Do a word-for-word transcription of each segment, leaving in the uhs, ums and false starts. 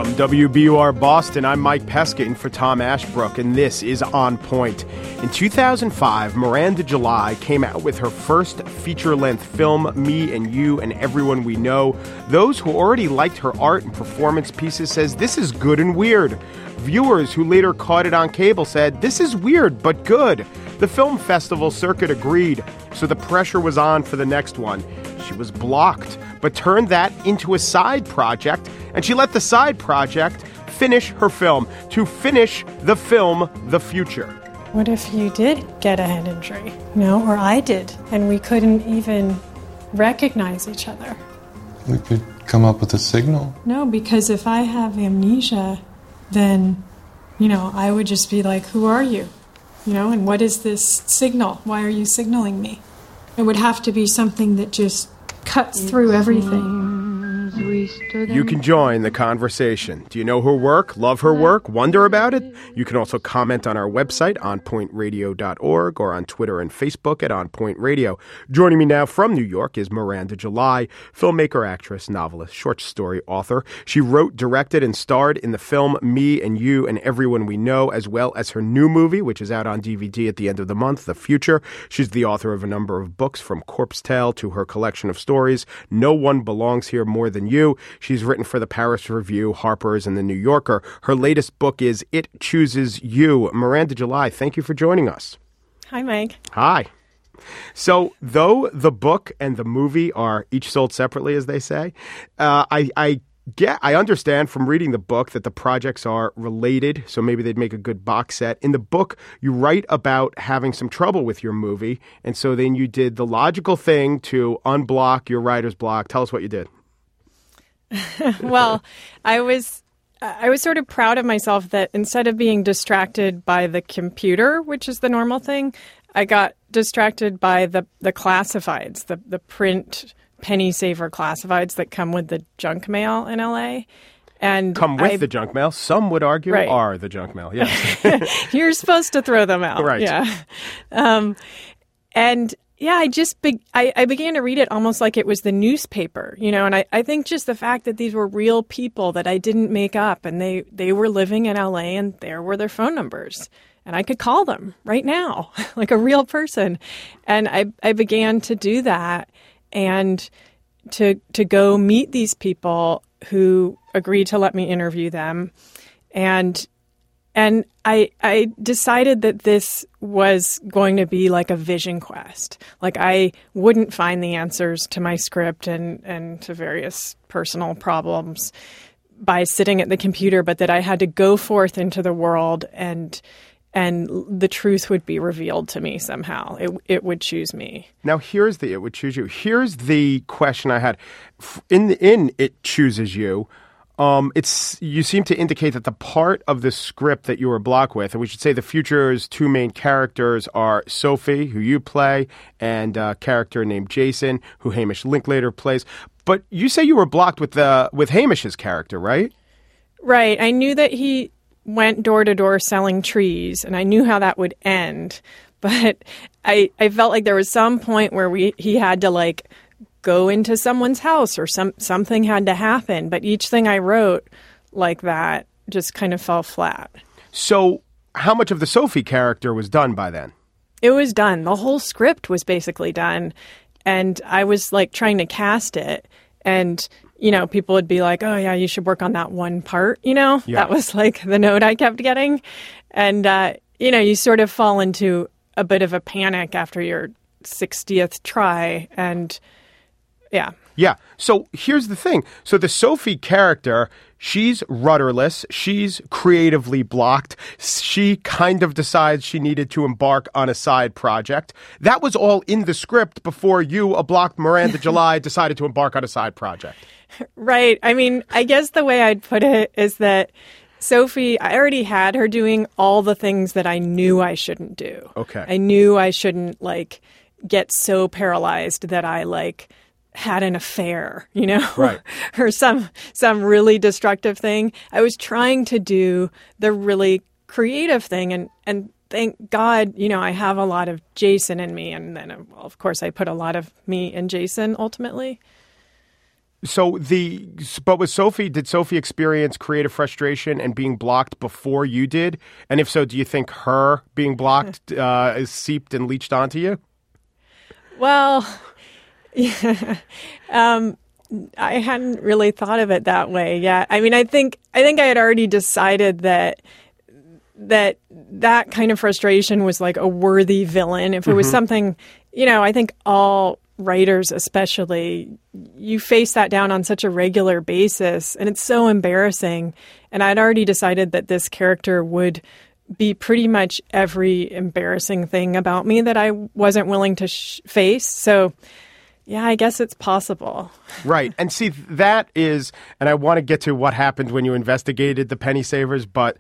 From W B U R Boston, I'm Mike Pesca in for Tom Ashbrook, and this is On Point. In two thousand five, Miranda July came out with her first feature-length film, Me and You and Everyone We Know. Those who already liked her art and performance pieces says this is good and weird. Viewers who later caught it on cable said, this is weird but good. The film festival circuit agreed, so the pressure was on for the next one. She was blocked, but turned that into a side project, and she let the side project finish her film, to finish the film, The Future. What if you did get a head injury, you know, or I did, and we couldn't even recognize each other? We could come up with a signal. No, because if I have amnesia, then, you know, I would just be like, who are you? You know, and what is this signal? Why are you signaling me? It would have to be something that just cuts through everything. You can join the conversation. Do you know her work? Love her work? Wonder about it? You can also comment on our website, on point radio dot org, or on Twitter and Facebook at On Point Radio. Joining me now from New York is Miranda July, filmmaker, actress, novelist, short story author. She wrote, directed, and starred in the film Me and You and Everyone We Know, as well as her new movie, which is out on D V D at the end of the month, The Future. She's the author of a number of books, from Corpse Tale to her collection of stories, No One Belongs Here More Than You. She's written for the Paris Review, Harper's, and the New Yorker. Her latest book is It Chooses You. Miranda July, thank you for joining us. Hi, Mike. Hi. So, though the book and the movie are each sold separately, as they say, uh, I, I get, I understand from reading the book that the projects are related, so maybe they'd make a good box set. In the book, you write about having some trouble with your movie, and so then you did the logical thing to unblock your writer's block. Tell us what you did. Well, I was I was sort of proud of myself that instead of being distracted by the computer, which is the normal thing, I got distracted by the, the classifieds, the, the print penny saver classifieds that come with the junk mail in L A. And come with I, the junk mail. Some would argue right. are the junk mail. Yes. You're supposed to throw them out. Right. Yeah. Um, and Yeah, I just be- I, I began to read it almost like it was the newspaper, you know, and I, I think just the fact that these were real people that I didn't make up, and they, they were living in L A, and there were their phone numbers, and I could call them right now like a real person. And I, I began to do that and to to go meet these people who agreed to let me interview them. And And I I decided that this was going to be like a vision quest. Like I wouldn't find the answers to my script and, and to various personal problems by sitting at the computer, but that I had to go forth into the world and and the truth would be revealed to me somehow. It it would choose me. Now here's the it would choose you. Here's the question I had. In the, in It Chooses You, Um, it's you seem to indicate that the part of the script that you were blocked with, and we should say The Future's two main characters are Sophie, who you play, and a character named Jason, who Hamish Linklater plays. But you say you were blocked with the with Hamish's character, right? Right. I knew that he went door to door selling trees, and I knew how that would end. But I I felt like there was some point where we he had to like go into someone's house or some something had to happen. But each thing I wrote like that just kind of fell flat. So how much of the Sophie character was done by then? It was done. The whole script was basically done. And I was like trying to cast it. And, you know, people would be like, oh, yeah, you should work on that one part. You know, yeah. That was like the note I kept getting. And, uh, you know, you sort of fall into a bit of a panic after your sixtieth try. And yeah. Yeah. So here's the thing. So the Sophie character, she's rudderless. She's creatively blocked. She kind of decides she needed to embark on a side project. That was all in the script before you, a blocked Miranda July, decided to embark on a side project. Right. I mean, I guess the way I'd put it is that Sophie, I already had her doing all the things that I knew I shouldn't do. Okay. I knew I shouldn't, like, get so paralyzed that I, like, had an affair, you know, right. or some some really destructive thing. I was trying to do the really creative thing, and and thank God, you know, I have a lot of Jason in me, and then, well, of course, I put a lot of me in Jason ultimately. So the but with Sophie, did Sophie experience creative frustration and being blocked before you did? And if so, do you think her being blocked uh, is seeped and leached onto you? Well, yeah, um, I hadn't really thought of it that way yet. I mean, I think I think I had already decided that that that kind of frustration was like a worthy villain. If it was mm-hmm. something, you know, I think all writers especially, you face that down on such a regular basis, and it's so embarrassing. And I'd already decided that this character would be pretty much every embarrassing thing about me that I wasn't willing to sh- face. So, yeah, I guess it's possible. Right. And see, that is, and I want to get to what happened when you investigated the Penny Savers, but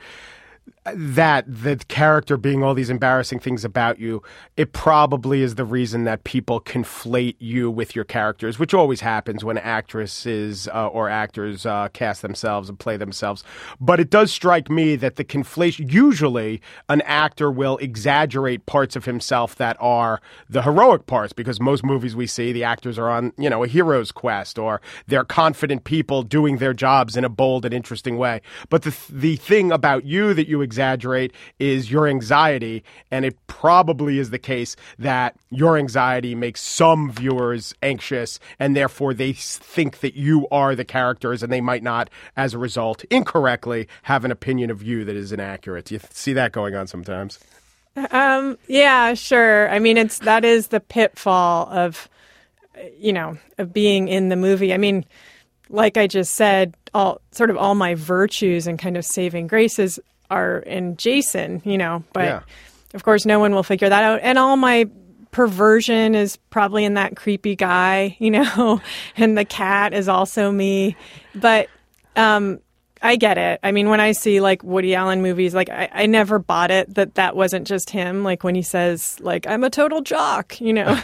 that the character being all these embarrassing things about you, it probably is the reason that people conflate you with your characters, which always happens when actresses uh, or actors uh, cast themselves and play themselves. But it does strike me that the conflation, usually an actor will exaggerate parts of himself that are the heroic parts, because most movies we see, the actors are on, you know, a hero's quest, or they're confident people doing their jobs in a bold and interesting way. But the the thing about you that you exaggerate is your anxiety, and it probably is the case that your anxiety makes some viewers anxious, and therefore they think that you are the characters, and they might not, as a result, incorrectly have an opinion of you that is inaccurate. Do you see that going on sometimes? Um, yeah, sure. I mean, it's that is the pitfall of, you know, of being in the movie. I mean, like I just said, all sort of all my virtues and kind of saving graces are in Jason, you know, but yeah. Of course no one will figure that out. And all my perversion is probably in that creepy guy, you know, and the cat is also me. But um, I get it. I mean, when I see like Woody Allen movies, like I, I never bought it that that wasn't just him. Like when he says like, I'm a total jock, you know,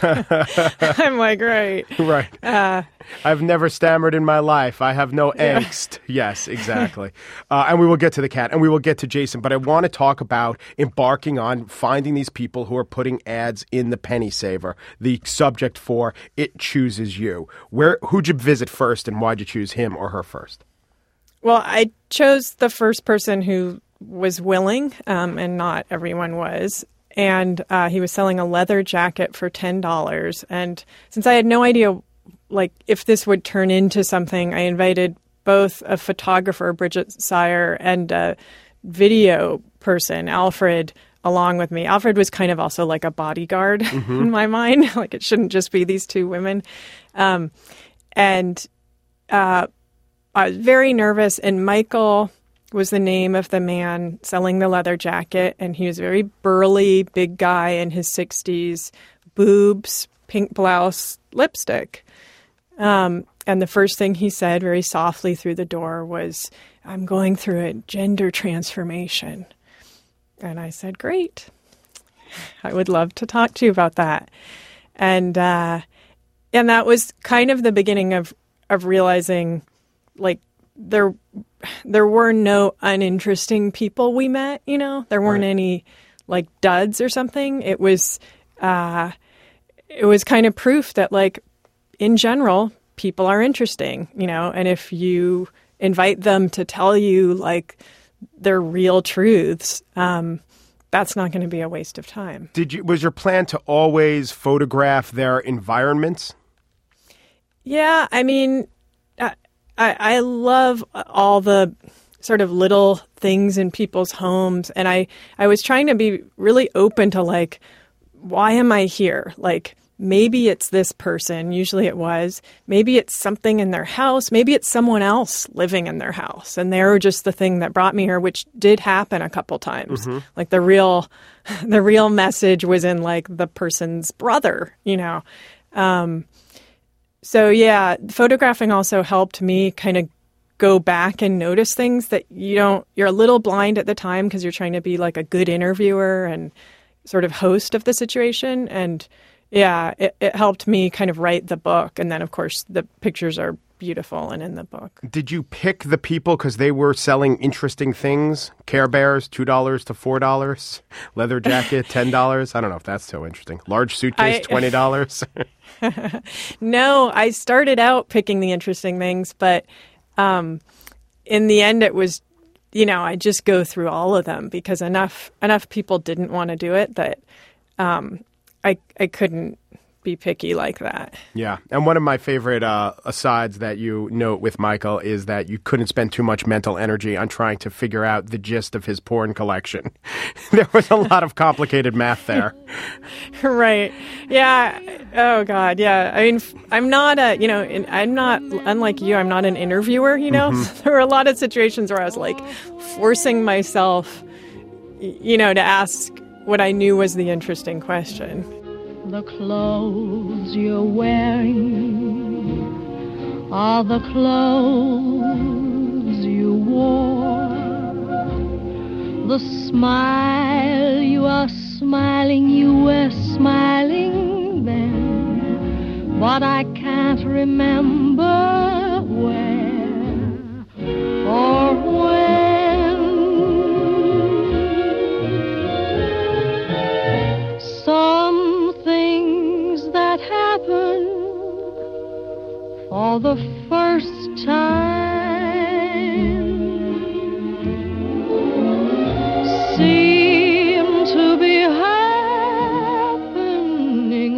I'm like, right. Right. Uh, I've never stammered in my life. I have no yeah. angst. Yes, exactly. uh, and we will get to the cat and we will get to Jason. But I want to talk about embarking on finding these people who are putting ads in the Penny Saver, the subject for It Chooses You. Where, who'd you visit first, and why'd you choose him or her first? Well, I chose the first person who was willing, um, and not everyone was. And uh, he was selling a leather jacket for ten dollars. And since I had no idea, like, if this would turn into something, I invited both a photographer, Bridget Sire, and a video person, Alfred, along with me. Alfred was kind of also like a bodyguard mm-hmm. in my mind. Like, it shouldn't just be these two women. Um, and... Uh, I was very nervous, and Michael was the name of the man selling the leather jacket, and he was a very burly, big guy in his sixties, boobs, pink blouse, lipstick. Um, and the first thing he said very softly through the door was, I'm going through a gender transformation. And I said, great. I would love to talk to you about that. And uh, and that was kind of the beginning of, of realizing... like there there were no uninteresting people we met, you know, there weren't right. any like duds or something. It was uh, it was kind of proof that like in general, people are interesting, you know, and if you invite them to tell you like their real truths, um, that's not going to be a waste of time. Did you, was your plan to always photograph their environments? Yeah, I mean, I, I love all the sort of little things in people's homes. And I, I was trying to be really open to like, why am I here? Like, maybe it's this person. Usually it was. Maybe it's something in their house. Maybe it's someone else living in their house. And they were just the thing that brought me here, which did happen a couple times. Mm-hmm. Like the real, the real message was in like the person's brother, you know. Um So, yeah, photographing also helped me kind of go back and notice things that you don't, you're a little blind at the time because you're trying to be like a good interviewer and sort of host of the situation. And yeah, it, it helped me kind of write the book. And then, of course, the pictures are beautiful and in the book. Did you pick the people because they were selling interesting things? Care Bears, two dollars to four dollars. Leather jacket, ten dollars. I don't know if that's so interesting. Large suitcase, I, twenty dollars. No, I started out picking the interesting things, but um, in the end it was, you know, I just go through all of them because enough enough people didn't want to do it that um, I I couldn't be picky like that. Yeah. And one of my favorite uh, asides that you note with Michael is that you couldn't spend too much mental energy on trying to figure out the gist of his porn collection. There was a lot of complicated math there. Right. Yeah. Oh, God. Yeah. I mean, I'm not a, you know, I'm not, unlike you, I'm not an interviewer, you know? Mm-hmm. So there were a lot of situations where I was like forcing myself, you know, to ask what I knew was the interesting question. The clothes you're wearing are the clothes you wore. The smile you are smiling, you were smiling then, but I can't remember where or when. Some that happen for the first time seem to be happening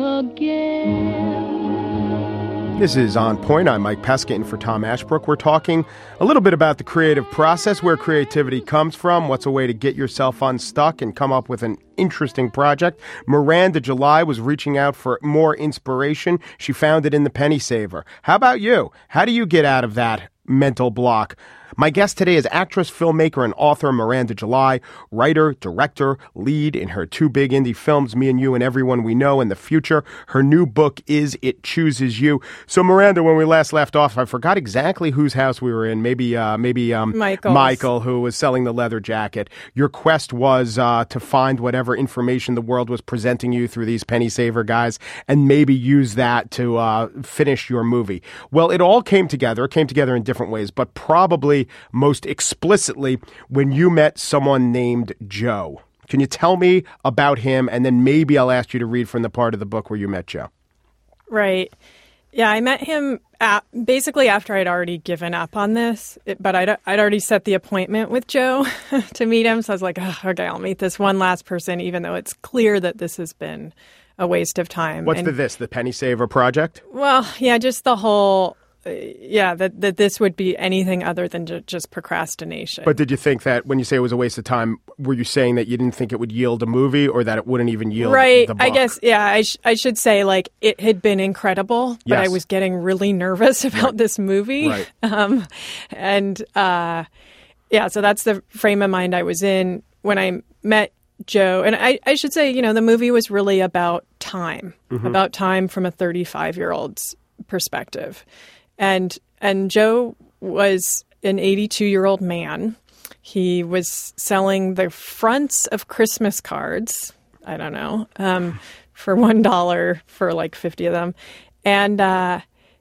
again. This is On Point. I'm Mike Pesca in for Tom Ashbrook. We're talking a little bit about the creative process, where creativity comes from, what's a way to get yourself unstuck and come up with an interesting project. Miranda July was reaching out for more inspiration. She found it in The Penny Saver. How about you? How do you get out of that mental block? My guest today is actress, filmmaker, and author Miranda July, writer, director, lead in her two big indie films, Me and You and Everyone We Know in the Future. Her new book is It Chooses You. So, Miranda, when we last left off, I forgot exactly whose house we were in. Maybe uh, maybe um, Michael, who was selling the leather jacket. Your quest was uh, to find whatever information the world was presenting you through these penny saver guys and maybe use that to uh, finish your movie. Well, it all came together. It came together in different ways, but probably most explicitly when you met someone named Joe. Can you tell me about him? And then maybe I'll ask you to read from the part of the book where you met Joe. Right. Yeah, I met him at, basically after I'd already given up on this, it, but I'd, I'd already set the appointment with Joe to meet him. So I was like, oh, okay, I'll meet this one last person, even though it's clear that this has been a waste of time. What's and, the this, the Penny Saver project? Well, yeah, just the whole... Yeah, that, that this would be anything other than ju- just procrastination. But did you think that when you say it was a waste of time, were you saying that you didn't think it would yield a movie or that it wouldn't even yield right, the book? I guess, yeah, I, sh- I should say, like, it had been incredible, but yes. I was getting really nervous about right. this movie. Right. Um, and, uh, yeah, so that's the frame of mind I was in when I met Joe. And I, I should say, you know, the movie was really about time, mm-hmm. about time from a thirty-five-year-old's perspective. And and Joe was an eighty-two-year-old man. He was selling the fronts of Christmas cards, I don't know, um, for one dollar for like fifty of them. And uh,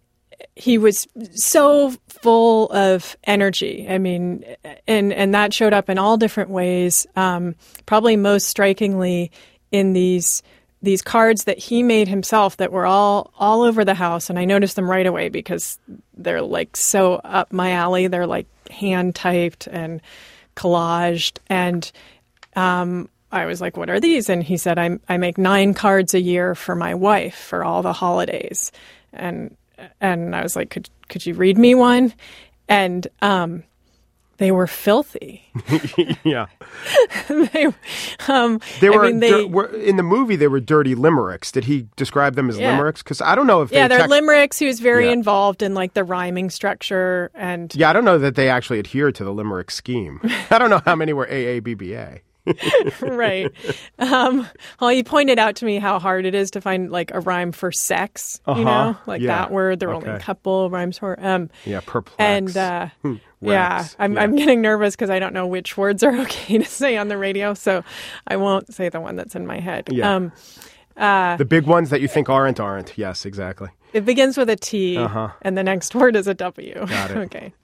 he was so full of energy. I mean, and, and that showed up in all different ways, um, probably most strikingly in these these cards that he made himself that were all, all over the house. And I noticed them right away because they're like so up my alley. They're like hand typed and collaged. And um, I was like, what are these? And he said, I, I make nine cards a year for my wife for all the holidays. And, and I was like, could, could you read me one? And, um, they were filthy. Yeah. they, um, they were, I mean, they, dir- were in the movie. They were dirty limericks. Did he describe them as yeah. limericks? Because I don't know if yeah, they they're tec- limericks. He was very yeah. involved in like the rhyming structure and yeah, I don't know that they actually adhered to the limerick scheme. I don't know how many were A A B B A. Right. Um, well, he pointed out to me how hard it is to find like a rhyme for sex. Uh-huh. You know, like yeah. that word. There were okay. only a couple rhymes for. Um, yeah, perplex. And uh, yeah, I'm yeah. I'm getting nervous because I don't know which words are okay to say on the radio, so I won't say the one that's in my head. Yeah. Um, uh, the big ones that you think aren't aren't. Yes, exactly. It begins with a T, Uh-huh. and the next word is a W. Got it. Okay.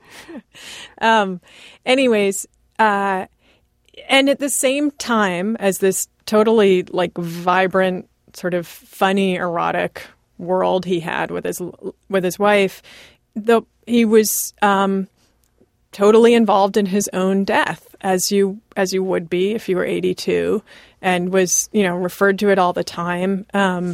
um, anyways, uh, and at the same time as this totally like vibrant, sort of funny, erotic world he had with his with his wife, the he was um, totally involved in his own death, as you as you would be if you were eighty-two, and was you know referred to it all the time, um,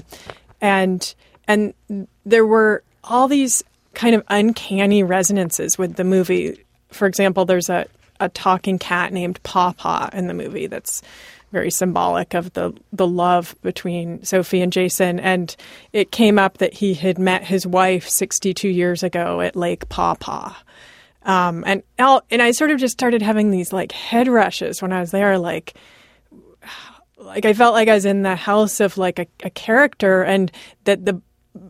and and there were all these kind of uncanny resonances with the movie. For example, there's a a talking cat named Paw Paw in the movie that's very symbolic of the the love between Sophie and Jason. And it came up that he had met his wife sixty-two years ago at Lake Paw Paw. Um, and and I sort of just started having these like head rushes when I was there, like like I felt like I was in the house of like a, a character, and that the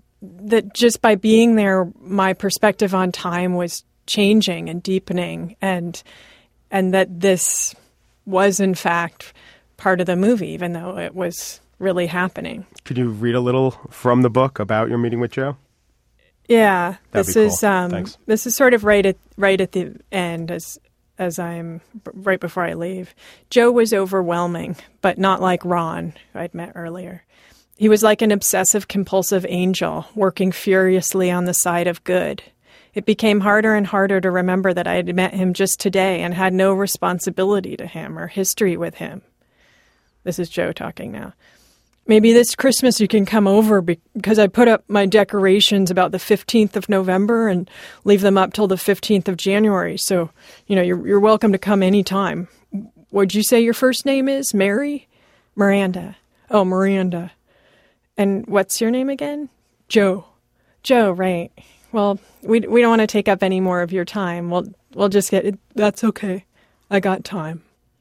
that just by being there, my perspective on time was changing and deepening, and and that this was in fact part of the movie, even though it was really happening. Could you read a little from the book about your meeting with Joe? Yeah, That'd this be cool. is um, Thanks. this is sort of right at right at the end, as as I'm right before I leave. Joe was overwhelming, but not like Ron, who I'd met earlier. He was like an obsessive compulsive angel, working furiously on the side of good. It became harder and harder to remember that I had met him just today and had no responsibility to him or history with him. This is Joe talking now. Maybe this Christmas you can come over because I put up my decorations about the fifteenth of November and leave them up till the fifteenth of January. So, you know, you're, you're welcome to come anytime. What'd you say your first name is? Mary? Miranda. Oh, Miranda. And what's your name again? Joe. Joe, right. Well, we we don't want to take up any more of your time. We'll, we'll just get it. That's okay. I got time.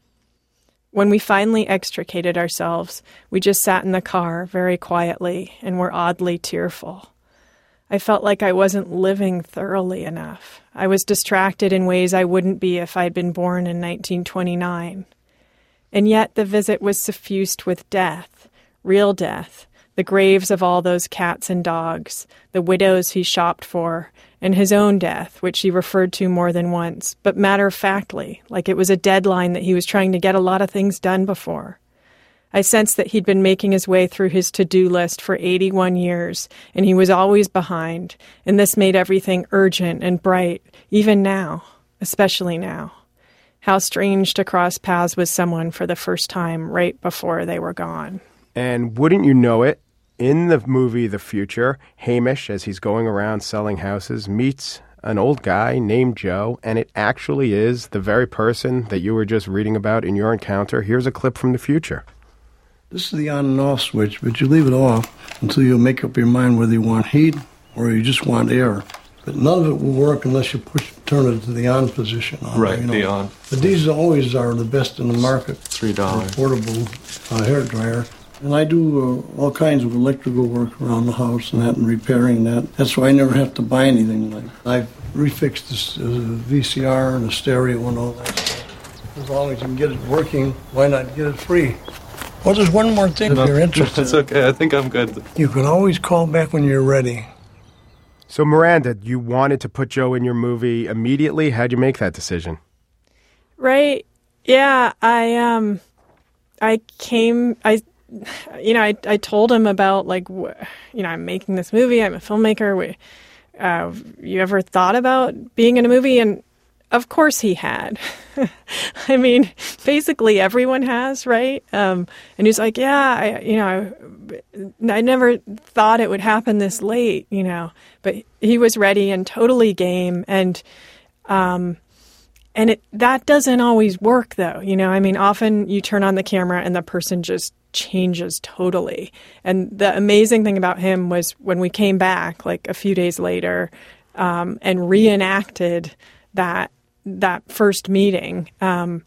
When we finally extricated ourselves, we just sat in the car very quietly and were oddly tearful. I felt like I wasn't living thoroughly enough. I was distracted in ways I wouldn't be if I'd been born in nineteen twenty-nine. And yet the visit was suffused with death, real death, the graves of all those cats and dogs, the widows he shopped for, and his own death, which he referred to more than once, but matter-of-factly, like it was a deadline that he was trying to get a lot of things done before. I sensed that he'd been making his way through his to-do list for eighty-one years, and he was always behind, and this made everything urgent and bright, even now, especially now. How strange to cross paths with someone for the first time right before they were gone. And wouldn't you know it, in the movie The Future, Hamish, as he's going around selling houses, meets an old guy named Joe, and it actually is the very person that you were just reading about in your encounter. Here's a clip from the future. This is the on and off switch, but you leave it off until you make up your mind whether you want heat or you just want air. But none of it will work unless you push turn it to the on position. On, Right, you know. the on. But these always are the best in the market. Three dollars. Portable uh, hair dryer. And I do uh, all kinds of electrical work around the house and that and repairing that. That's why I never have to buy anything. Like I've refixed this uh, V C R and a stereo and all that stuff. As long as you can get it working, why not get it free? Well, there's one more thing if you're interested. That's okay. I think I'm good. You can always call back when you're ready. So, Miranda, you wanted to put Joe in your movie immediately. How'd you make that decision? Right. Yeah, I um I came I you know, I I told him about like wh- you know, I'm making this movie. I'm a filmmaker. We, uh, you ever thought about being in a movie? And of course he had. I mean, basically everyone has, right? Um, and he's like, yeah, I, you know, I, I never thought it would happen this late, you know. But he was ready and totally game, and um, and it that doesn't always work, though. You know, I mean, often you turn on the camera and the person just changes totally. And the amazing thing about him was when we came back, like a few days later, um, and reenacted that that first meeting, um,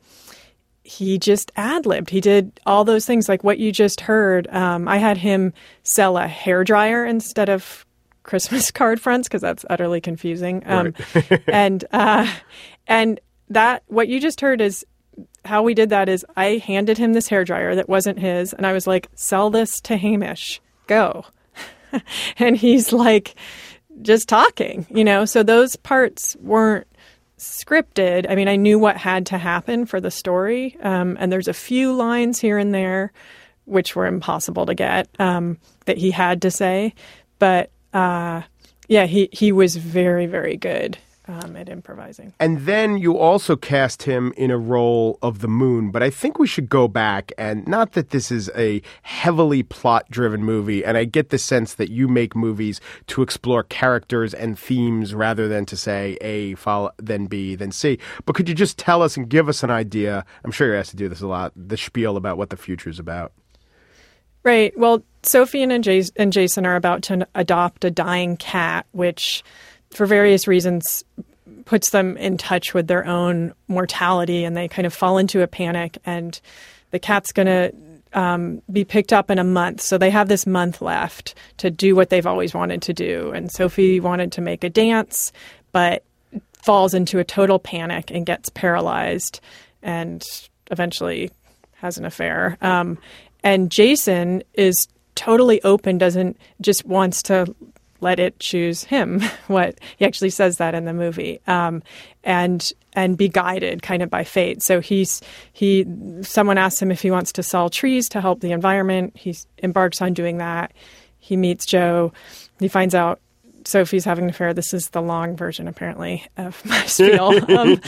he just ad-libbed. He did all those things like what you just heard. Um, I had him sell a hairdryer instead of Christmas card fronts because that's utterly confusing. Um, Right. and uh, and that what you just heard is how we did that is I handed him this hairdryer that wasn't his, and I was like, sell this to Hamish. Go. and he's like just talking, you know. So those parts weren't scripted. I mean, I knew what had to happen for the story, um, and there's a few lines here and there which were impossible to get, um, that he had to say. But uh, yeah, he, he was very, very good um, at improvising. And then you also cast him in a role of the Moon. But I think we should go back, and not that this is a heavily plot-driven movie, and I get the sense that you make movies to explore characters and themes rather than to say A, follow, then B, then C. But could you just tell us and give us an idea, I'm sure you're asked to do this a lot, the spiel about what the future's about? Right. Well, Sophie and, Jas- and Jason are about to adopt a dying cat, which, for various reasons, puts them in touch with their own mortality, and they kind of fall into a panic. And the cat's going to um, be picked up in a month, so they have this month left to do what they've always wanted to do. And Sophie wanted to make a dance, but falls into a total panic and gets paralyzed, and eventually has an affair. Um, And Jason is totally open, doesn't just wants to let it choose him. What he actually says that in the movie, um, and and be guided kind of by fate. So he's he. Someone asks him if he wants to sell trees to help the environment. He embarks on doing that. He meets Joe. He finds out Sophie's having an affair. This is the long version, apparently, of my spiel. um,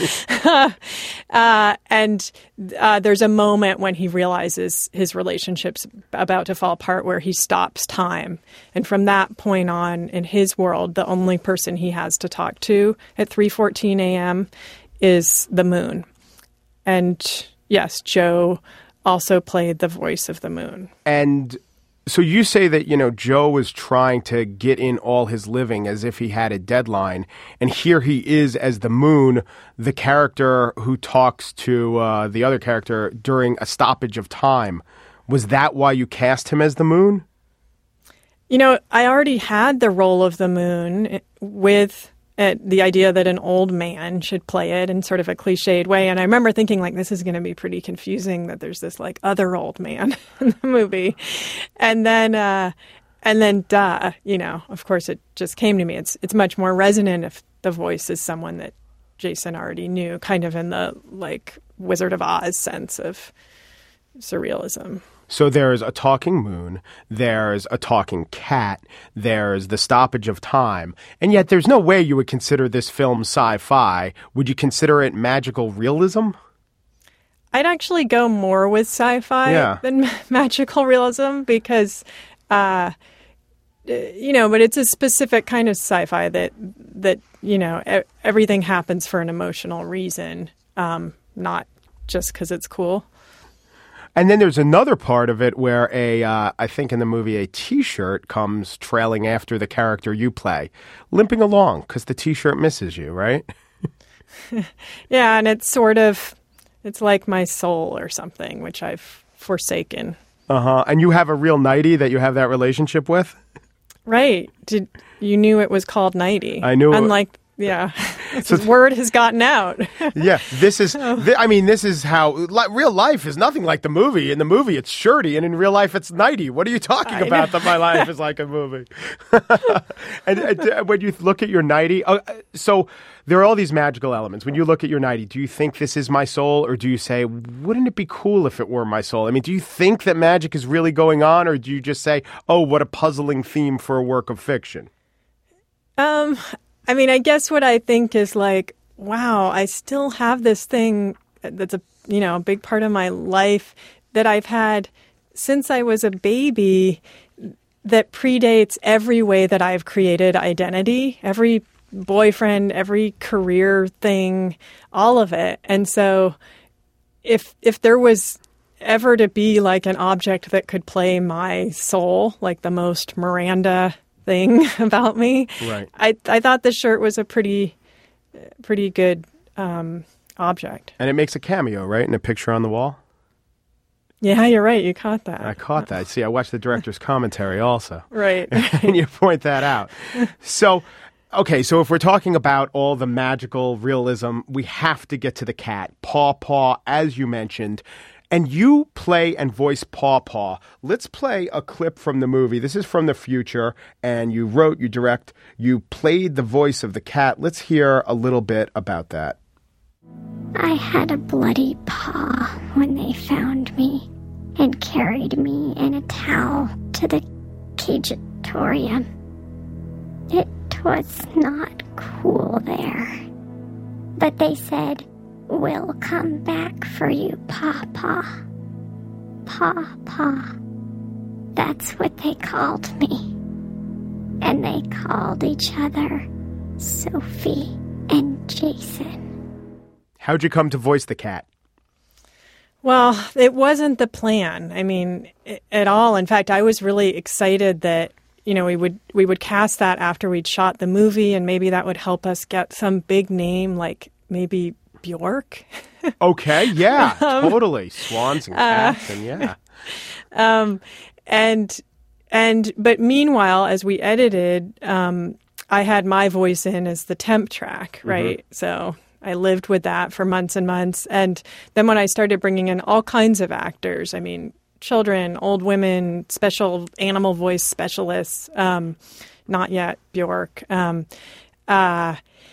uh, and uh, there's a moment when he realizes his relationship's about to fall apart where he stops time. And from that point on, in his world, the only person he has to talk to at three fourteen a.m. is the Moon. And yes, Joe also played the voice of the Moon. And so you say that, you know, Joe was trying to get in all his living as if he had a deadline. And here he is as the Moon, the character who talks to uh, the other character during a stoppage of time. Was that why you cast him as the Moon? You know, I already had the role of the Moon with uh, the idea that an old man should play it in sort of a cliched way. And I remember thinking, like, this is going to be pretty confusing that there's this, like, other old man in the movie. And then, uh, and then, duh, you know, of course it just came to me. It's it's much more resonant if the voice is someone that Jason already knew, kind of in the, like, Wizard of Oz sense of surrealism. So there's a talking moon, there's a talking cat, there's the stoppage of time, and yet there's no way you would consider this film sci-fi. Would you consider it magical realism? I'd actually go more with sci-fi yeah. than magical realism because, uh, you know, but it's a specific kind of sci-fi that, that you know, e- everything happens for an emotional reason, um, not just because it's cool. And then there's another part of it where a, uh, I think in the movie, a T-shirt comes trailing after the character you play, limping along because the T-shirt misses you, right? Yeah, and it's sort of, it's like my soul or something, which I've forsaken. Uh-huh. And you have a real nightie that you have that relationship with? Right. Did you knew it was called nightie? I knew it. Unlike, yeah, so th- word has gotten out. Yeah, this is, th- I mean, this is how, li- real life is nothing like the movie. In the movie, it's shirty, and in real life, it's nighty. What are you talking I about know. that my life is like a movie? and uh, when you look at your nighty, uh, so there are all these magical elements. When you look at your nighty, do you think this is my soul, or do you say, wouldn't it be cool if it were my soul? I mean, do you think that magic is really going on, or do you just say, oh, what a puzzling theme for a work of fiction? Um... I mean, I guess what I think is like, wow, I still have this thing that's a, you know, a big part of my life that I've had since I was a baby that predates every way that I've created identity, every boyfriend, every career thing, all of it. And so if if there was ever to be like an object that could play my soul, like the most Miranda thing about me. Right. I I thought the shirt was a pretty pretty good um, object. And it makes a cameo, right, in a picture on the wall? Yeah, you're right. You caught that. I caught that. See, I watched the director's commentary also. Right. And you point that out. So, okay, so if we're talking about all the magical realism, we have to get to the cat. Paw Paw, as you mentioned. And you play and voice Paw Paw. Let's play a clip from the movie. This is from the future, and you wrote, you direct, you played the voice of the cat. Let's hear a little bit about that. I had a bloody paw when they found me and carried me in a towel to the cageatorium. It was not cool there. But they said, "We'll come back for you, Paw Paw." Paw Paw. That's what they called me. And they called each other Sophie and Jason. How'd you come to voice the cat? Well, it wasn't the plan. I mean, I- at all. In fact, I was really excited that, you know, we would we would cast that after we'd shot the movie, and maybe that would help us get some big name, like maybe Bjork. Okay, yeah, totally. Swans and cats, uh, and yeah. Um, and and but meanwhile, as we edited, um, I had my voice in as the temp track, right? Mm-hmm. So I lived with that for months and months. And then when I started bringing in all kinds of actors, I mean, children, old women, special animal voice specialists, um, not yet Bjork. Um, uh,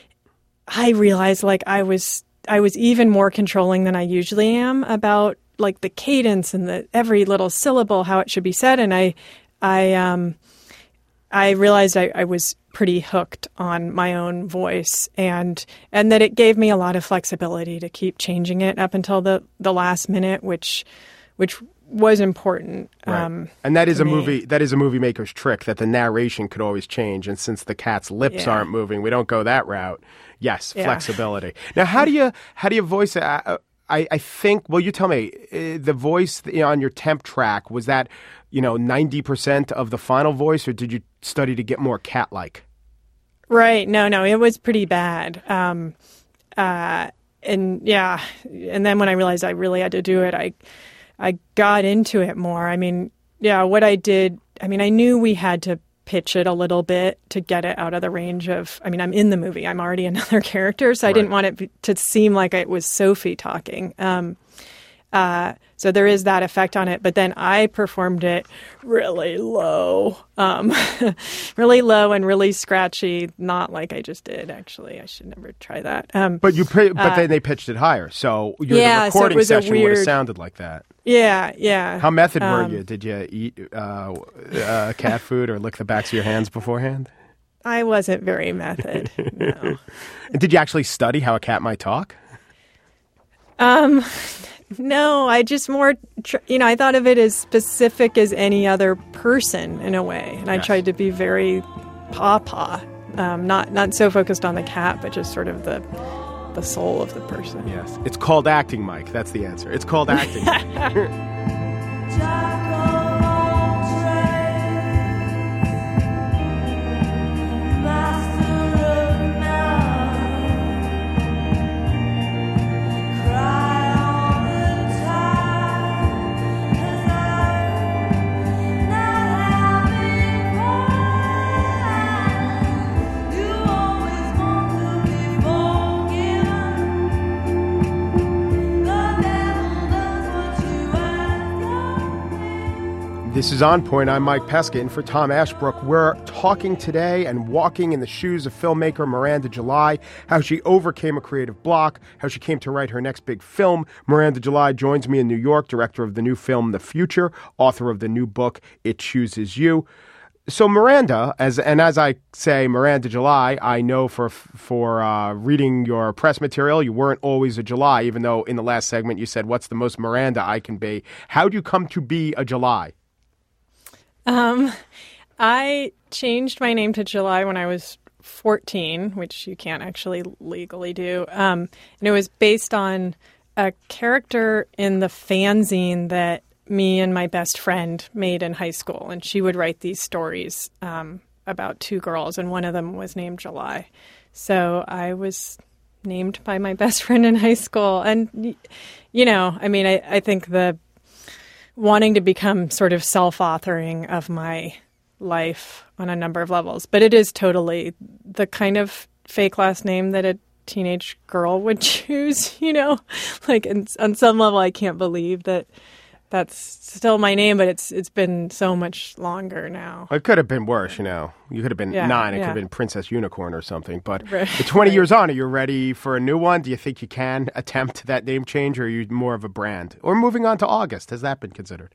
I realized like I was I was even more controlling than I usually am about like the cadence and the every little syllable, how it should be said. And I I um I realized I, I was pretty hooked on my own voice, and and that it gave me a lot of flexibility to keep changing it up until the, the last minute, which which was important. Right. Um, and that is a me. movie that is a movie maker's trick, that the narration could always change. And since the cat's lips Yeah. aren't moving, we don't go that route. Yes, Yeah. flexibility. Now, how do you how do you voice it? I, I, I think. Well, you tell me. Uh, the voice you know, on your temp track, was that you know ninety percent of the final voice, or did you study to get more cat-like? Right. No, no, it was pretty bad. Um, uh, and yeah, and then when I realized I really had to do it, I, I got into it more. I mean, yeah, what I did, I mean, I knew we had to pitch it a little bit to get it out of the range of, I mean, I'm in the movie. I'm already another character, so I Right. didn't want it to seem like it was Sophie talking. Um, uh, so there is that effect on it. But then I performed it really low, um, really low and really scratchy. Not like I just did, actually. I should never try that. Um, But you, pre- but uh, then they pitched it higher, so your yeah, the so it recording was a session would have weird- sounded like that. yeah, yeah. How method were Um, you? Did you eat uh, uh, cat food or lick the backs of your hands beforehand? I wasn't very method. No. And did you actually study how a cat might talk? Um, no, I just more, tr- you know, I thought of it as specific as any other person in a way, and I Yes. tried to be very paw-paw, um, not not so focused on the cat, but just sort of the the soul of the person. Yes. It's called acting, Mike. That's the answer. It's called acting. This is On Point. I'm Mike Pesca, and for Tom Ashbrook, we're talking today and walking in the shoes of filmmaker Miranda July, how she overcame a creative block, how she came to write her next big film. Miranda July joins me in New York, director of the new film The Future, author of the new book It Chooses You. So Miranda, as and as I say, Miranda July, I know for for uh, reading your press material, you weren't always a July, even though in the last segment you said, "What's the most Miranda I can be?" How do you come to be a July? Um, I changed my name to July when I was fourteen, which you can't actually legally do. Um, and it was based on a character in the fanzine that me and my best friend made in high school. And she would write these stories um, about two girls, and one of them was named July. So I was named by my best friend in high school. And, you know, I mean, I, I think the wanting to become sort of self-authoring of my life on a number of levels. But it is totally the kind of fake last name that a teenage girl would choose, you know? Like, and on some level, I can't believe that that's still my name, but it's it's been so much longer now. It could have been worse, you know. You could have been Yeah, nine. It yeah. could have been Princess Unicorn or something. But Right, the twenty right. years on, are you ready for a new one? Do you think you can attempt that name change, or are you more of a brand? Or moving on to August, has that been considered?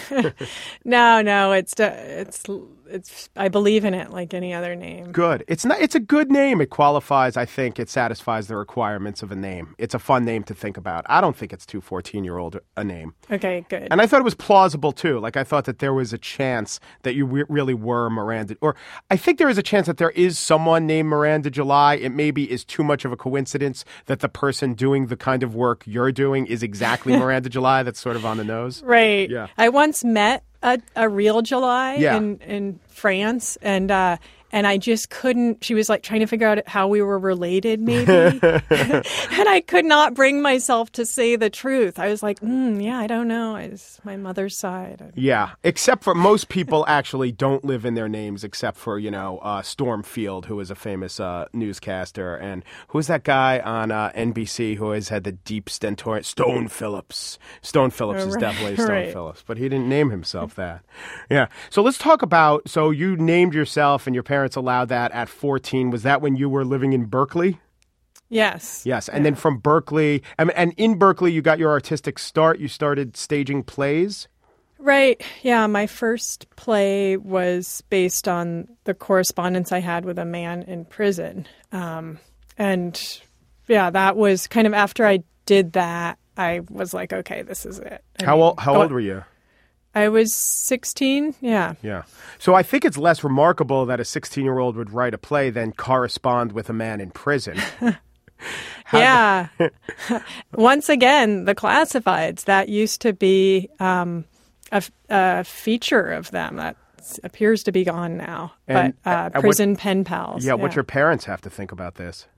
No, no, it's it's it's. I believe in it like any other name. Good. It's not. It's a good name. It qualifies. I think it satisfies the requirements of a name. It's a fun name to think about. I don't think it's too fourteen-year-old a name. Okay, good. And I thought it was plausible, too. Like, I thought that there was a chance that you re- really were Miranda. Or I think there is a chance that there is someone named Miranda July. It maybe is too much of a coincidence that the person doing the kind of work you're doing is exactly Miranda July. That's sort of on the nose. Right. Yeah. I once met a, a real July Yeah. in, in France, and uh, and I just couldn't. She was like trying to figure out how we were related, maybe, and I could not bring myself to say the truth. I was like, mm, yeah, I don't know. It's my mother's side. Yeah, except for most people actually don't live in their names, except for, you know, uh, Storm Field, who is a famous uh, newscaster. And who's that guy on uh, N B C who always had the deep stentorian? Stone Phillips. Stone Phillips is Right, definitely Stone right. Phillips, but he didn't name himself that. Yeah. So let's talk about, so you named yourself and your parents allowed that at fourteen. Was that when you were living in Berkeley? Yes. Yes. And then from Berkeley, and, and in Berkeley, you got your artistic start. You started staging plays. Right. Yeah. My first play was based on the correspondence I had with a man in prison. Um, and yeah, that was kind of after I did that, I was like, okay, this is it. I How mean, old, how go- old were you? I was sixteen. Yeah. Yeah. So I think it's less remarkable that a sixteen-year-old would write a play than correspond with a man in prison. How- Yeah. Once again, the classifieds, that used to be um, a, a feature of them that appears to be gone now. And- but uh, and what- prison pen pals. Yeah, what your parents have to think about this?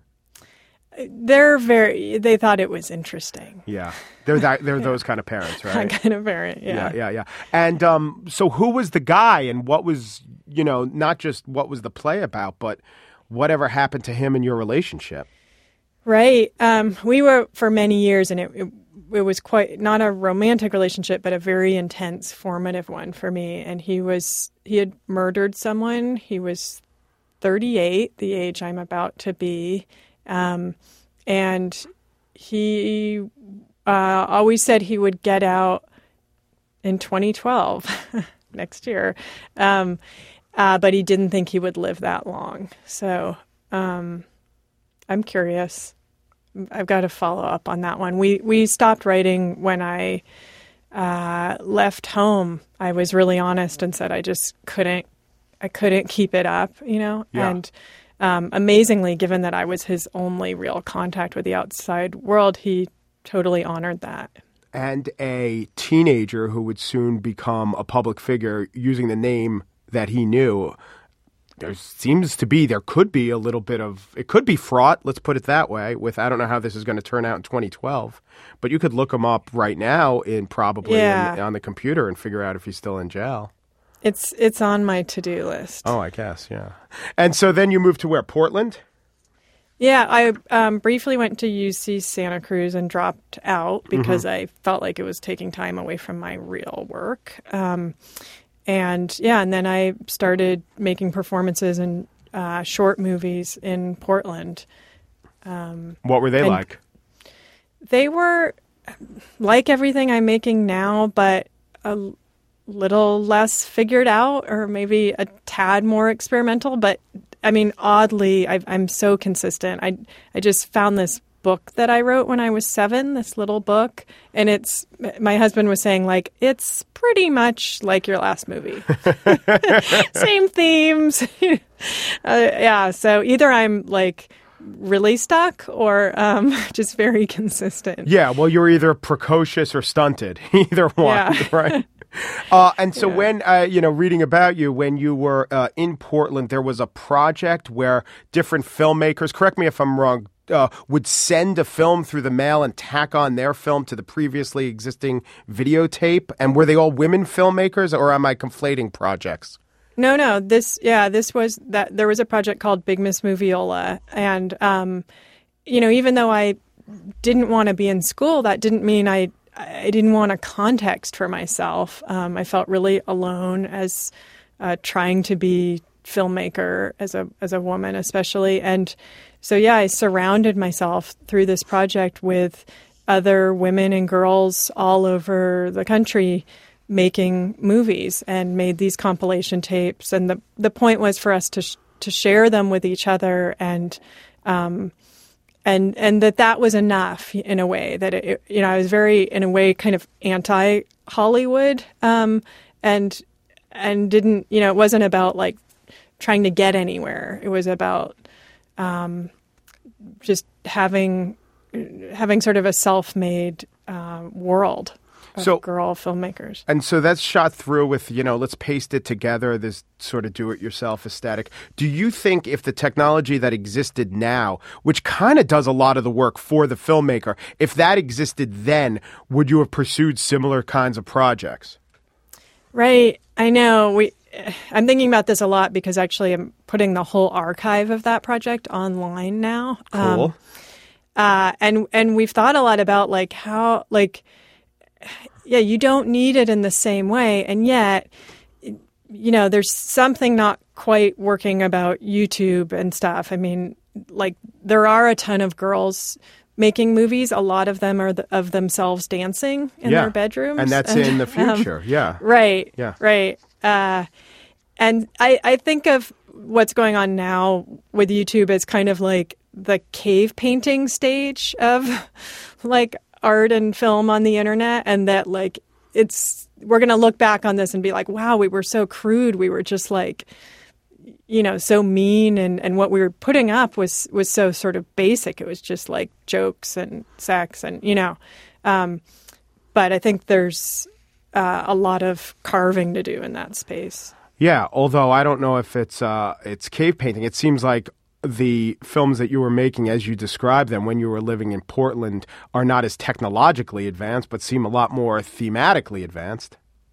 They're very, they thought it was interesting. Yeah. They're that, they're those kind of parents, right? kind of parent, yeah. Yeah, yeah, yeah. And um, so who was the guy and what was, you know, not just what was the play about, but whatever happened to him in your relationship? Right. Um, we were for many years, and it, it it was quite not a romantic relationship, but a very intense, formative one for me. And he was he had murdered someone. He was thirty-eight, the age I'm about to be, um, and he uh, always said he would get out in twenty twelve, next year, um, uh, but he didn't think he would live that long. So. Um, I'm curious. I've got to follow up on that one. We we stopped writing when I uh, left home. I was really honest and said I just couldn't. I couldn't keep it up, you know. Yeah. And um, amazingly, given that I was his only real contact with the outside world, he totally honored that. And a teenager who would soon become a public figure using the name that he knew. There seems to be, there could be a little bit of, it could be fraught, let's put it that way, with, I don't know how this is going to turn out in twenty twelve, but you could look him up right now in probably Yeah. in, on the computer and figure out if he's still in jail. It's it's on my to-do list. Oh, I guess, yeah. And so then you moved to where, Portland? Yeah, I um, briefly went to U C Santa Cruz and dropped out because I felt like it was taking time away from my real work. Um, and yeah, and then I started making performances in uh, short movies in Portland. What were they And- like? They were like everything I'm making now, but a little less figured out, or maybe a tad more experimental. But I mean, oddly, I've, I'm so consistent. I I just found this book that I wrote when I was seven, this little book, and it's my husband was saying like it's pretty much like your last movie, same themes. uh, yeah, so either I'm like really stuck or um, just very consistent. Yeah, well, you were either precocious or stunted, either one, Yeah. right? Uh, and so Yeah. when, uh, you know, reading about you, when you were uh, in Portland, there was a project where different filmmakers, correct me if I'm wrong, uh, would send a film through the mail and tack on their film to the previously existing videotape. And were they all women filmmakers, or am I conflating projects? No, no. This, yeah, this was that. There was a project called Big Miss Moviola, and um, you know, even though I didn't want to be in school, that didn't mean I I didn't want a context for myself. Um, I felt really alone as uh, trying to be filmmaker as a as a woman, especially. And so, yeah, I surrounded myself through this project with other women and girls all over the country making movies and made these compilation tapes. And the the point was for us to sh- to share them with each other, and um, and and that that was enough in a way. That it, you know, I was very, in a way, kind of anti Hollywood, um, and and didn't, you know, it wasn't about like trying to get anywhere. It was about um, just having having sort of a self-made uh, world of so, girl filmmakers. And so that's shot through with, you know, let's paste it together, this sort of do-it-yourself aesthetic. Do you think if the technology that existed now, which kind of does a lot of the work for the filmmaker, if that existed then, would you have pursued similar kinds of projects? Right. I know. We. I'm thinking about this a lot because actually I'm putting the whole archive of that project online now. Cool. Um, uh, and and we've thought a lot about like how, like, yeah, you don't need it in the same way. And yet, you know, there's something not quite working about YouTube and stuff. I mean, like, there are a ton of girls making movies. A lot of them are the, of themselves dancing in yeah. their bedrooms. And that's and, in the future. Um, yeah. Right. Yeah. Right. Uh, and I, I think of what's going on now with YouTube as kind of like the cave painting stage of like art and film on the internet, and that like it's we're going to look back on this and be like, wow, we were so crude. We were just like, you know, so mean, and, and what we were putting up was was so sort of basic. It was just like jokes and sex and, you know, um, but I think there's uh, a lot of carving to do in that space. Yeah, although I don't know if it's uh, it's cave painting. It seems like the films that you were making as you described them when you were living in Portland are not as technologically advanced, but seem a lot more thematically advanced.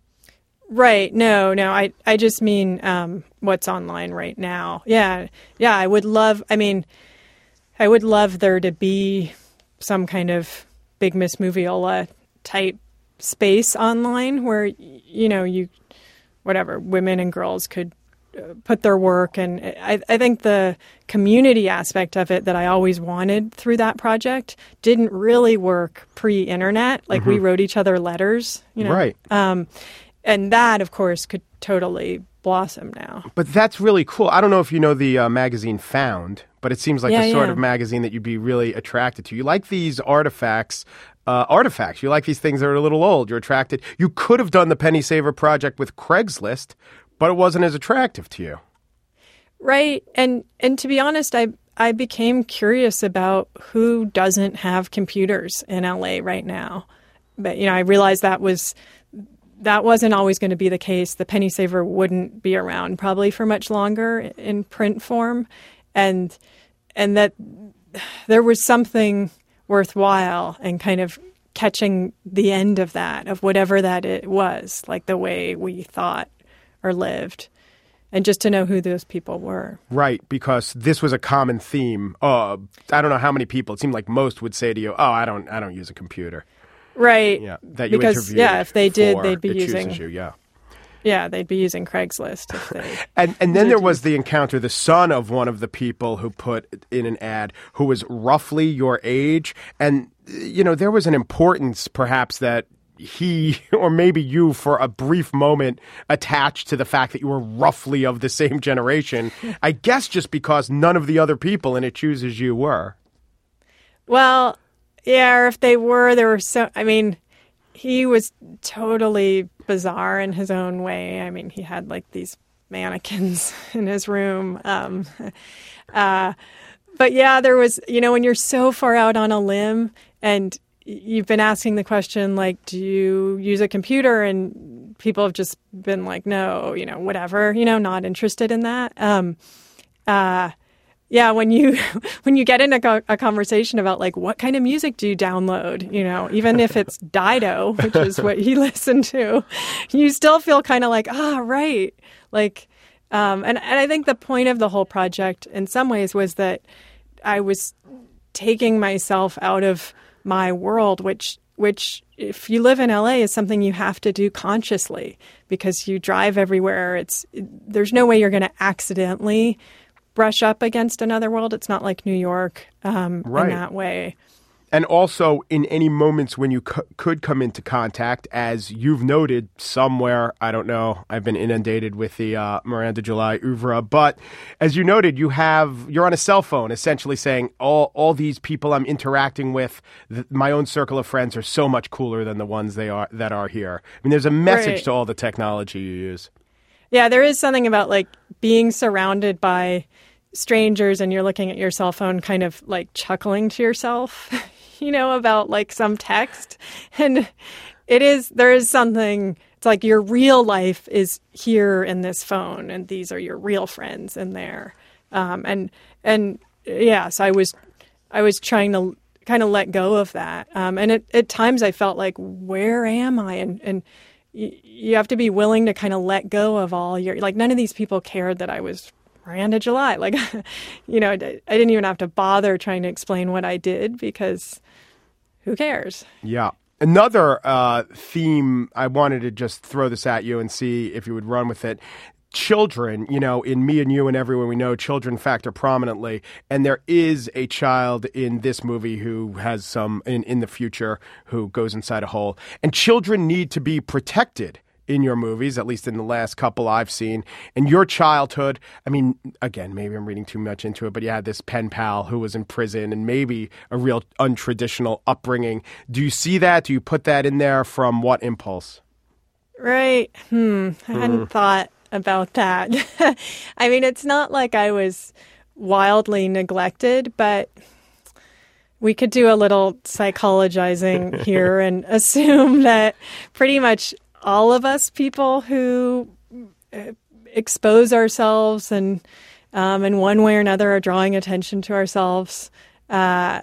Right. No, no. I, I just mean um, what's online right now. Yeah. Yeah. I would love, I mean, I would love there to be some kind of Big Miss Moviola type space online where, you know, you, whatever, women and girls could uh, put their work. And I, I think the community aspect of it that I always wanted through that project didn't really work pre-internet. Like, mm-hmm. we wrote each other letters, you know. Right. Um, and that, of course, could totally blossom now. But that's really cool. I don't know if you know the uh, magazine Found, but it seems like yeah, the sort yeah. of magazine that you'd be really attracted to. You like these artifacts. Uh, artifacts. You like these things that are a little old. You're attracted. You could have done the Penny Saver project with Craigslist, but it wasn't as attractive to you. Right. And and to be honest, I I became curious about who doesn't have computers in L A right now. But, you know, I realized that was that wasn't always going to be the case. The Penny Saver wouldn't be around probably for much longer in print form, and and that there was something worthwhile and kind of catching the end of that, of whatever that it was, like the way we thought or lived, and just to know who those people were. Right, because this was a common theme. Uh, I don't know how many people, it seemed like most would say to you, oh, I don't I don't use a computer. Right. Yeah, that you because, interviewed yeah, if they did, for, they'd be it using... chooses you, yeah. Yeah, they'd be using Craigslist if they... and and then there was the encounter, the son of one of the people who put in an ad who was roughly your age. And, you know, there was an importance perhaps that he, or maybe you for a brief moment, attached to the fact that you were roughly of the same generation. I guess just because none of the other people in It Chooses You were. Well, yeah, or if they were, there were so... I mean... He was totally bizarre in his own way. I mean, he had like these mannequins in his room. Um, uh, but yeah, there was, you know, when you're so far out on a limb and you've been asking the question, like, do you use a computer? And people have just been like, no, you know, whatever, you know, not interested in that. Um, uh, Yeah, when you when you get in a, a conversation about like what kind of music do you download, you know, even if it's Dido, which is what he listened to, you still feel kind of like, ah, right. Like, um, and, and I think the point of the whole project in some ways was that I was taking myself out of my world, which which if you live in L A is something you have to do consciously because you drive everywhere. It's there's no way you're going to accidentally brush up against another world. It's not like New York um, right. in that way. And also, in any moments when you c- could come into contact, as you've noted somewhere, I don't know, I've been inundated with the uh, Miranda July oeuvre, but as you noted, you have, you're on a cell phone essentially saying, all, all these people I'm interacting with, th- my own circle of friends are so much cooler than the ones they are that are here. I mean, there's a message Right. to all the technology you use. Yeah, there is something about like being surrounded by strangers and you're looking at your cell phone kind of like chuckling to yourself, you know, about like some text. And it is, there is something, it's like your real life is here in this phone and these are your real friends in there. Um, and, and yeah, so I was, I was trying to kind of let go of that. Um, and at, at times I felt like, where am I? And, and you, you have to be willing to kind of let go of all your, like none of these people cared that I was Miranda July. Like, you know, I didn't even have to bother trying to explain what I did because who cares? Yeah. Another uh, theme, I wanted to just throw this at you and see if you would run with it. Children, you know, in Me and You and Everyone We Know, children factor prominently. And there is a child in this movie who has some, in, in the future, who goes inside a hole. And children need to be protected in your movies, at least in the last couple I've seen. In your childhood, I mean, again, maybe I'm reading too much into it, but you had this pen pal who was in prison and maybe a real untraditional upbringing. Do you see that? Do you put that in there from what impulse? Right. Hmm. I hadn't thought about that. I mean, it's not like I was wildly neglected, but we could do a little psychologizing here and assume that pretty much all of us people who expose ourselves and um, in one way or another are drawing attention to ourselves, uh,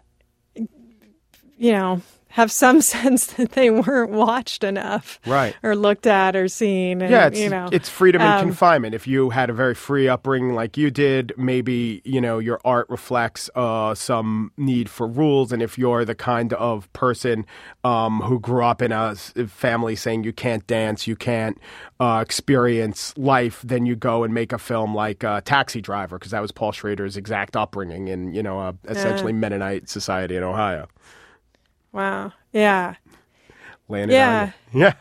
you know, have some sense that they weren't watched enough, right, or looked at or seen. And, yeah, it's, you know, it's freedom and um, confinement. If you had a very free upbringing like you did, maybe, you know, your art reflects uh, some need for rules. And if you're the kind of person um, who grew up in a family saying you can't dance, you can't uh, experience life, then you go and make a film like uh, Taxi Driver, because that was Paul Schrader's exact upbringing in, you know, a essentially uh, Mennonite society in Ohio. Wow. Yeah. Landed Yeah. on you.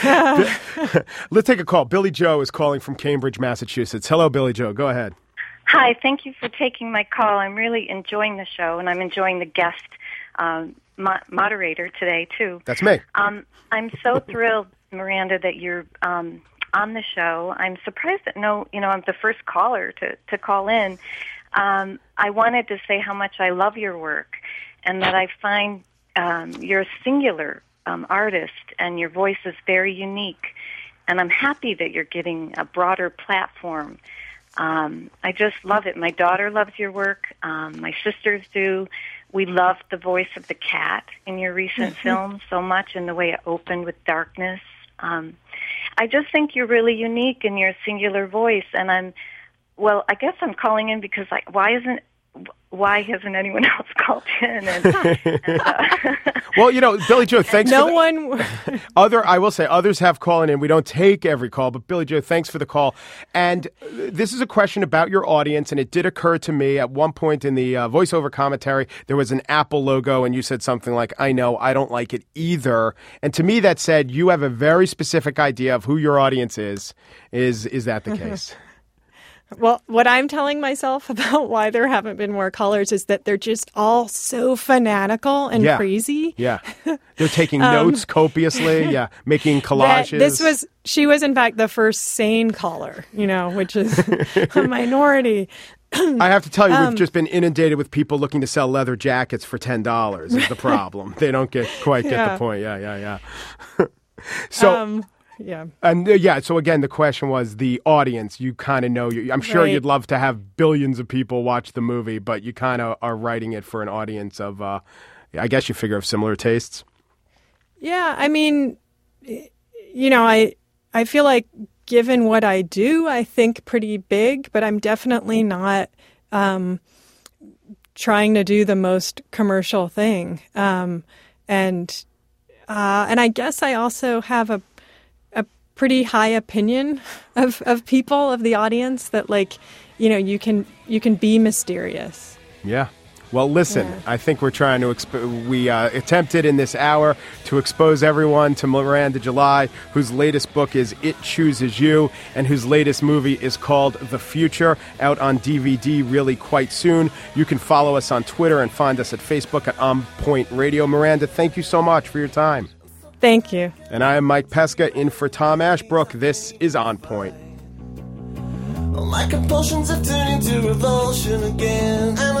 Yeah. Let's take a call. Billy Joe is calling from Cambridge, Massachusetts. Hello, Billy Joe. Go ahead. Hi. Thank you for taking my call. I'm really enjoying the show, and I'm enjoying the guest um, mo- moderator today, too. That's me. Um, I'm so thrilled, Miranda, that you're um, on the show. I'm surprised that no, you know, I'm the first caller to, to call in. Um, I wanted to say how much I love your work and that I find Um, you're a singular um, artist, and your voice is very unique. And I'm happy that you're getting a broader platform. Um, I just love it. My daughter loves your work. Um, my sisters do. We love the voice of the cat in your recent film so much, and the way it opened with darkness. Um, I just think you're really unique in your singular voice. And I'm, well, I guess I'm calling in because, like, why isn't Why hasn't anyone else called in? And, and, uh, well, you know, Billy Joe, thanks no for the, one. other, I will say, others have calling in. We don't take every call, but Billy Joe, thanks for the call. And this is a question about your audience, and it did occur to me at one point in the uh, voiceover commentary, there was an Apple logo, and you said something like, I know, I don't like it either. And to me, that said, you have a very specific idea of who your audience is. Is, is that the case? Well, what I'm telling myself about why there haven't been more colors is that they're just all so fanatical and yeah. crazy. Yeah. They're taking um, notes copiously. Yeah. Making collages. This was, she was in fact the first sane caller, you know, which is a minority. I have to tell you, um, we've just been inundated with people looking to sell leather jackets for ten dollars is the problem. They don't get quite get yeah. the point. Yeah, yeah, yeah. so, um, yeah. And uh, yeah, so again, the question was the audience. You kind of know, you, I'm sure right. you'd love to have billions of people watch the movie, but you kind of are writing it for an audience of, uh, I guess you figure of similar tastes. Yeah, I mean, you know, I I feel like given what I do, I think pretty big, but I'm definitely not um, trying to do the most commercial thing. Um, and uh, and I guess I also have a a pretty high opinion of, of people, of the audience, that, like, you know, you can you can be mysterious. Yeah. Well, listen, Yeah. I think we're trying to, exp- we uh, attempted in this hour to expose everyone to Miranda July, whose latest book is It Chooses You, and whose latest movie is called The Future, out on D V D really quite soon. You can follow us on Twitter and find us at Facebook at On Point Radio. Miranda, thank you so much for your time. Thank you. And I am Mike Pesca, in for Tom Ashbrook. This is On Point. My compulsions have turned into revulsion again, and